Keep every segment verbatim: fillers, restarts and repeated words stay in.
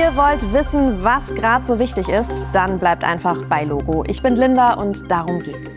ihr wollt wissen, was gerade so wichtig ist, dann bleibt einfach bei Logo. Ich bin Linda und darum geht's.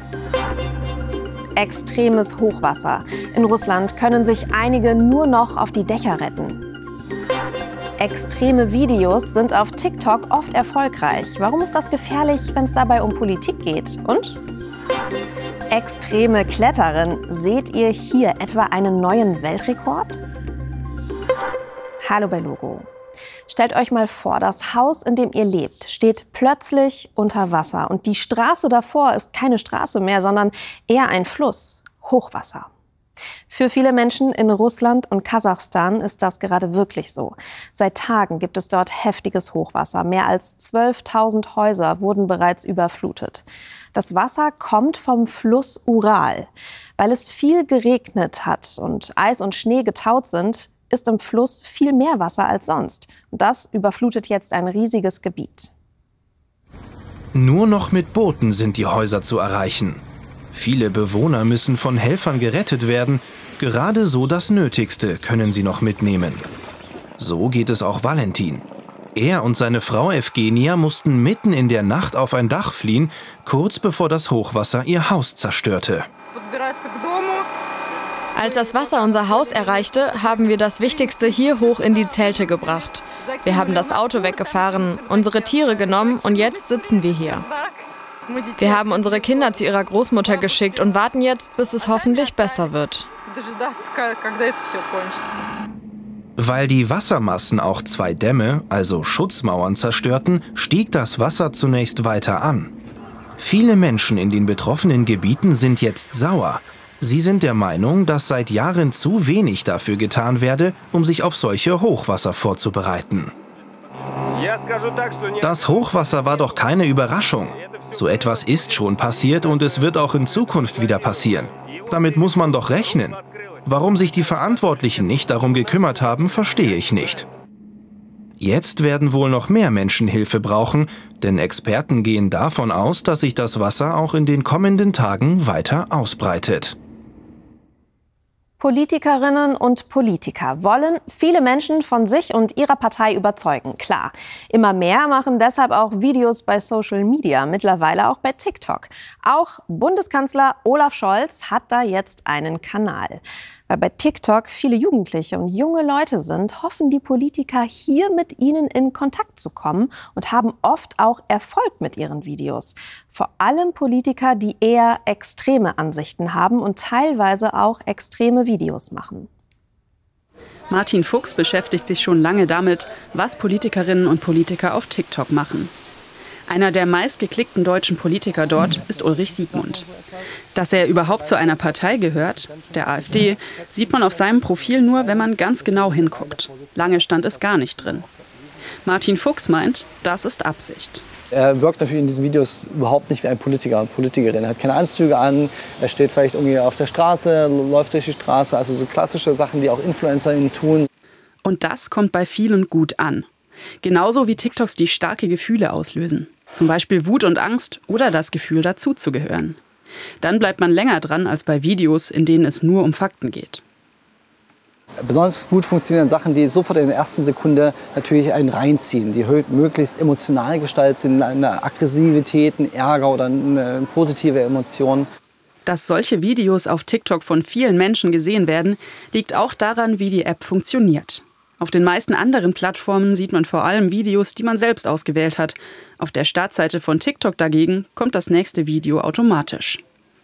Extremes Hochwasser. In Russland können sich einige nur noch auf die Dächer retten. Extreme Videos sind auf TikTok oft erfolgreich. Warum ist das gefährlich, wenn es dabei um Politik geht? Und? Extreme Kletterin. Seht ihr hier etwa einen neuen Weltrekord? Hallo bei Logo. Stellt euch mal vor, das Haus, in dem ihr lebt, steht plötzlich unter Wasser und die Straße davor ist keine Straße mehr, sondern eher ein Fluss, Hochwasser. Für viele Menschen in Russland und Kasachstan ist das gerade wirklich so. Seit Tagen gibt es dort heftiges Hochwasser. Mehr als zwölftausend Häuser wurden bereits überflutet. Das Wasser kommt vom Fluss Ural. Weil es viel geregnet hat und Eis und Schnee getaut sind, ist im Fluss viel mehr Wasser als sonst. Und das überflutet jetzt ein riesiges Gebiet. Nur noch mit Booten sind die Häuser zu erreichen. Viele Bewohner müssen von Helfern gerettet werden. Gerade so das Nötigste können sie noch mitnehmen. So geht es auch Valentin. Er und seine Frau Evgenia mussten mitten in der Nacht auf ein Dach fliehen, kurz bevor das Hochwasser ihr Haus zerstörte. Als das Wasser unser Haus erreichte, haben wir das Wichtigste hier hoch in die Zelte gebracht. Wir haben das Auto weggefahren, unsere Tiere genommen und jetzt sitzen wir hier. Wir haben unsere Kinder zu ihrer Großmutter geschickt und warten jetzt, bis es hoffentlich besser wird. Weil die Wassermassen auch zwei Dämme, also Schutzmauern, zerstörten, stieg das Wasser zunächst weiter an. Viele Menschen in den betroffenen Gebieten sind jetzt sauer. Sie sind der Meinung, dass seit Jahren zu wenig dafür getan werde, um sich auf solche Hochwasser vorzubereiten. Das Hochwasser war doch keine Überraschung. So etwas ist schon passiert und es wird auch in Zukunft wieder passieren. Damit muss man doch rechnen. Warum sich die Verantwortlichen nicht darum gekümmert haben, verstehe ich nicht. Jetzt werden wohl noch mehr Menschen Hilfe brauchen, denn Experten gehen davon aus, dass sich das Wasser auch in den kommenden Tagen weiter ausbreitet. Politikerinnen und Politiker wollen viele Menschen von sich und ihrer Partei überzeugen, klar. Immer mehr machen deshalb auch Videos bei Social Media, mittlerweile auch bei TikTok. Auch Bundeskanzler Olaf Scholz hat da jetzt einen Kanal. Weil bei TikTok viele Jugendliche und junge Leute sind, hoffen die Politiker, hier mit ihnen in Kontakt zu kommen und haben oft auch Erfolg mit ihren Videos. Vor allem Politiker, die eher extreme Ansichten haben und teilweise auch extreme Videos machen. Martin Fuchs beschäftigt sich schon lange damit, was Politikerinnen und Politiker auf TikTok machen. Einer der meistgeklickten deutschen Politiker dort ist Ulrich Siegmund. Dass er überhaupt zu einer Partei gehört, der AfD, sieht man auf seinem Profil nur, wenn man ganz genau hinguckt. Lange stand es gar nicht drin. Martin Fuchs meint, das ist Absicht. Er wirkt natürlich in diesen Videos überhaupt nicht wie ein Politiker und Politikerin. Er hat keine Anzüge an, er steht vielleicht irgendwie auf der Straße, läuft durch die Straße. Also so klassische Sachen, die auch InfluencerInnen tun. Und das kommt bei vielen gut an. Genauso wie TikToks, die starke Gefühle auslösen. Zum Beispiel Wut und Angst oder das Gefühl, dazuzugehören. Dann bleibt man länger dran als bei Videos, in denen es nur um Fakten geht. Besonders gut funktionieren Sachen, die sofort in der ersten Sekunde natürlich einen reinziehen, die möglichst emotional gestaltet sind, eine Aggressivität, ein Ärger oder eine positive Emotion. Dass solche Videos auf TikTok von vielen Menschen gesehen werden, liegt auch daran, wie die App funktioniert. Auf den meisten anderen Plattformen sieht man vor allem Videos, die man selbst ausgewählt hat. Auf der Startseite von TikTok dagegen kommt das nächste Video automatisch.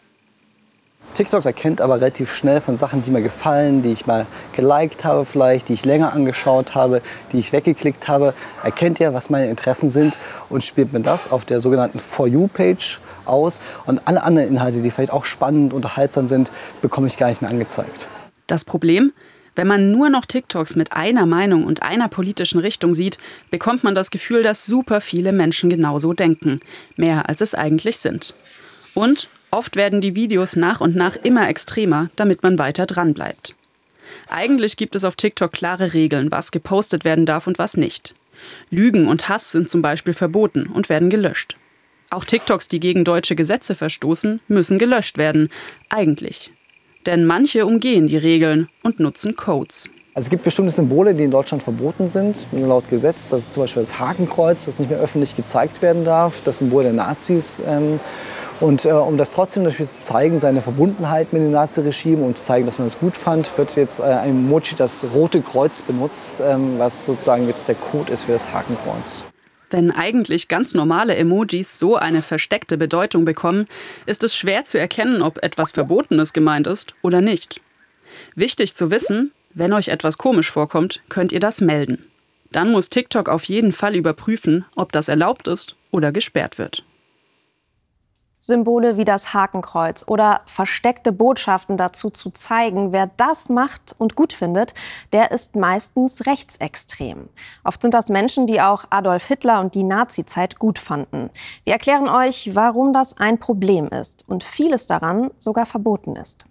TikTok erkennt aber relativ schnell von Sachen, die mir gefallen, die ich mal geliked habe vielleicht, die ich länger angeschaut habe, die ich weggeklickt habe. Erkennt ja, was meine Interessen sind und spielt mir das auf der sogenannten For You-Page aus. Und alle anderen Inhalte, die vielleicht auch spannend, unterhaltsam sind, bekomme ich gar nicht mehr angezeigt. Das Problem? Wenn man nur noch TikToks mit einer Meinung und einer politischen Richtung sieht, bekommt man das Gefühl, dass super viele Menschen genauso denken. Mehr als es eigentlich sind. Und oft werden die Videos nach und nach immer extremer, damit man weiter dran bleibt. Eigentlich gibt es auf TikTok klare Regeln, was gepostet werden darf und was nicht. Lügen und Hass sind zum Beispiel verboten und werden gelöscht. Auch TikToks, die gegen deutsche Gesetze verstoßen, müssen gelöscht werden. Eigentlich. Denn manche umgehen die Regeln und nutzen Codes. Also es gibt bestimmte Symbole, die in Deutschland verboten sind, laut Gesetz. Das ist zum Beispiel das Hakenkreuz, das nicht mehr öffentlich gezeigt werden darf, das Symbol der Nazis. Ähm, und äh, um das trotzdem natürlich zu zeigen, seine Verbundenheit mit dem Naziregime und zu zeigen, dass man es gut fand, wird jetzt äh, ein Emoji, das rote Kreuz benutzt, ähm, was sozusagen jetzt der Code ist für das Hakenkreuz. Wenn eigentlich ganz normale Emojis so eine versteckte Bedeutung bekommen, ist es schwer zu erkennen, ob etwas Verbotenes gemeint ist oder nicht. Wichtig zu wissen: Wenn euch etwas komisch vorkommt, könnt ihr das melden. Dann muss TikTok auf jeden Fall überprüfen, ob das erlaubt ist oder gesperrt wird. Symbole wie das Hakenkreuz oder versteckte Botschaften dazu zu zeigen, wer das macht und gut findet, der ist meistens rechtsextrem. Oft sind das Menschen, die auch Adolf Hitler und die Nazizeit gut fanden. Wir erklären euch, warum das ein Problem ist und vieles daran sogar verboten ist.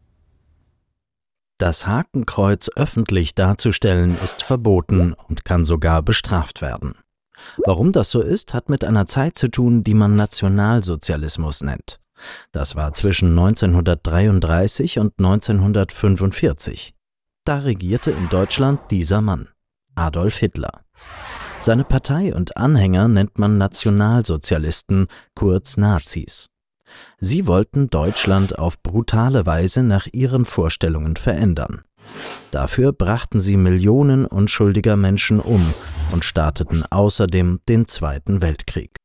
Das Hakenkreuz öffentlich darzustellen ist verboten und kann sogar bestraft werden. Warum das so ist, hat mit einer Zeit zu tun, die man Nationalsozialismus nennt. Das war zwischen neunzehnhundertdreiunddreißig und neunzehnhundertfünfundvierzig. Da regierte in Deutschland dieser Mann, Adolf Hitler. Seine Partei und Anhänger nennt man Nationalsozialisten, kurz Nazis. Sie wollten Deutschland auf brutale Weise nach ihren Vorstellungen verändern. Dafür brachten sie Millionen unschuldiger Menschen um und starteten außerdem den Zweiten Weltkrieg.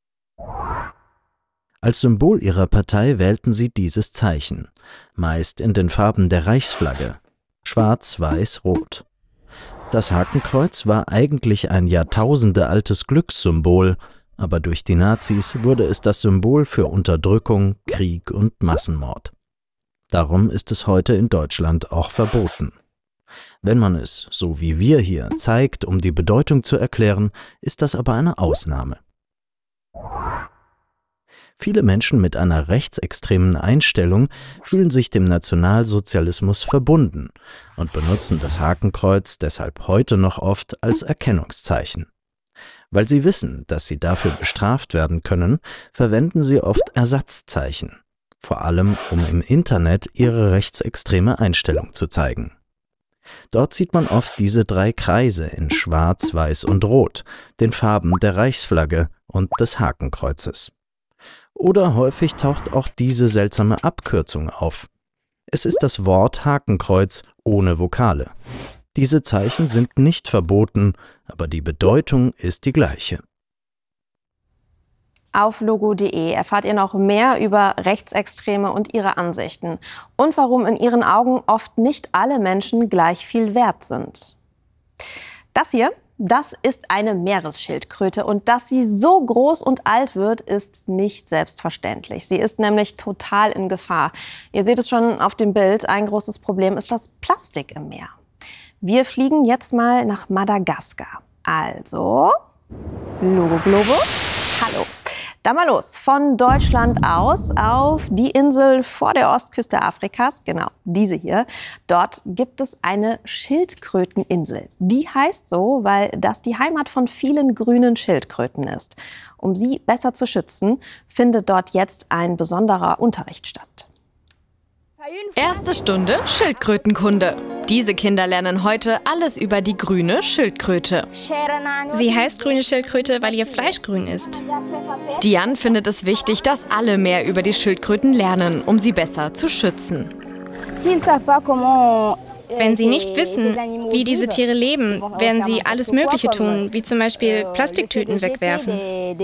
Als Symbol ihrer Partei wählten sie dieses Zeichen, meist in den Farben der Reichsflagge: Schwarz, Weiß, Rot. Das Hakenkreuz war eigentlich ein jahrtausendealtes Glückssymbol, aber durch die Nazis wurde es das Symbol für Unterdrückung, Krieg und Massenmord. Darum ist es heute in Deutschland auch verboten. Wenn man es, so wie wir hier, zeigt, um die Bedeutung zu erklären, ist das aber eine Ausnahme. Viele Menschen mit einer rechtsextremen Einstellung fühlen sich dem Nationalsozialismus verbunden und benutzen das Hakenkreuz deshalb heute noch oft als Erkennungszeichen. Weil sie wissen, dass sie dafür bestraft werden können, verwenden sie oft Ersatzzeichen, vor allem um im Internet ihre rechtsextreme Einstellung zu zeigen. Dort sieht man oft diese drei Kreise in Schwarz, Weiß und Rot, den Farben der Reichsflagge und des Hakenkreuzes. Oder häufig taucht auch diese seltsame Abkürzung auf. Es ist das Wort Hakenkreuz ohne Vokale. Diese Zeichen sind nicht verboten, aber die Bedeutung ist die gleiche. Auf logo punkt de erfahrt ihr noch mehr über Rechtsextreme und ihre Ansichten und warum in ihren Augen oft nicht alle Menschen gleich viel wert sind. Das hier, das ist eine Meeresschildkröte und dass sie so groß und alt wird, ist nicht selbstverständlich. Sie ist nämlich total in Gefahr. Ihr seht es schon auf dem Bild, ein großes Problem ist das Plastik im Meer. Wir fliegen jetzt mal nach Madagaskar. Also, Logo Globus, hallo. Dann mal los, von Deutschland aus auf die Insel vor der Ostküste Afrikas, genau, diese hier. Dort gibt es eine Schildkröteninsel. Die heißt so, weil das die Heimat von vielen grünen Schildkröten ist. Um sie besser zu schützen, findet dort jetzt ein besonderer Unterricht statt. Erste Stunde Schildkrötenkunde. Diese Kinder lernen heute alles über die grüne Schildkröte. Sie heißt grüne Schildkröte, weil ihr Fleisch grün ist. Diane findet es wichtig, dass alle mehr über die Schildkröten lernen, um sie besser zu schützen. Wenn sie nicht wissen, wie diese Tiere leben, werden sie alles Mögliche tun, wie zum Beispiel Plastiktüten wegwerfen.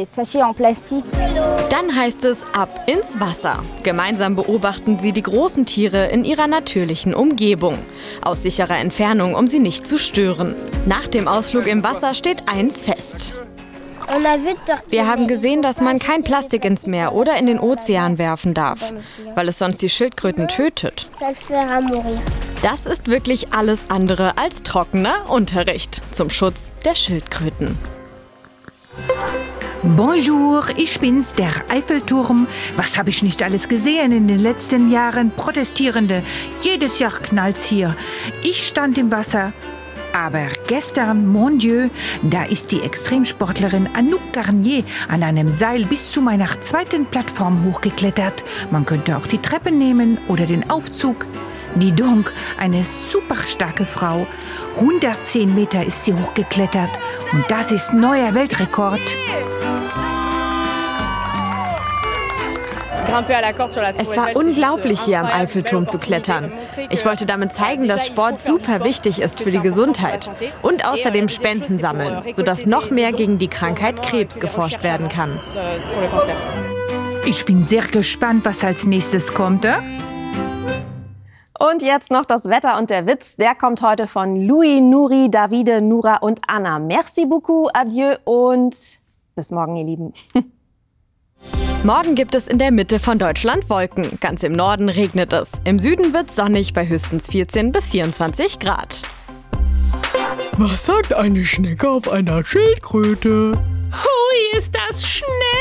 Dann heißt es ab ins Wasser. Gemeinsam beobachten sie die großen Tiere in ihrer natürlichen Umgebung. Aus sicherer Entfernung, um sie nicht zu stören. Nach dem Ausflug im Wasser steht eins fest. Wir haben gesehen, dass man kein Plastik ins Meer oder in den Ozean werfen darf, weil es sonst die Schildkröten tötet. Das ist wirklich alles andere als trockener Unterricht zum Schutz der Schildkröten. Bonjour, ich bin's, der Eiffelturm. Was habe ich nicht alles gesehen in den letzten Jahren? Protestierende. Jedes Jahr knallt's hier. Ich stand im Wasser. Aber gestern, mon Dieu, da ist die Extremsportlerin Anouk Garnier an einem Seil bis zu meiner zweiten Plattform hochgeklettert. Man könnte auch die Treppe nehmen oder den Aufzug. Die Donk, eine super starke Frau. hundertzehn Meter ist sie hochgeklettert. Und das ist neuer Weltrekord. Es war unglaublich, hier am Eiffelturm zu klettern. Ich wollte damit zeigen, dass Sport super wichtig ist für die Gesundheit. Und außerdem Spenden sammeln, sodass noch mehr gegen die Krankheit Krebs geforscht werden kann. Ich bin sehr gespannt, was als nächstes kommt. Äh? Und jetzt noch das Wetter und der Witz. Der kommt heute von Louis, Nuri, Davide, Nura und Anna. Merci beaucoup, adieu und bis morgen, ihr Lieben. Morgen gibt es in der Mitte von Deutschland Wolken. Ganz im Norden regnet es. Im Süden wird es sonnig bei höchstens vierzehn bis vierundzwanzig Grad. Was sagt eine Schnecke auf einer Schildkröte? Hui, ist das schnell!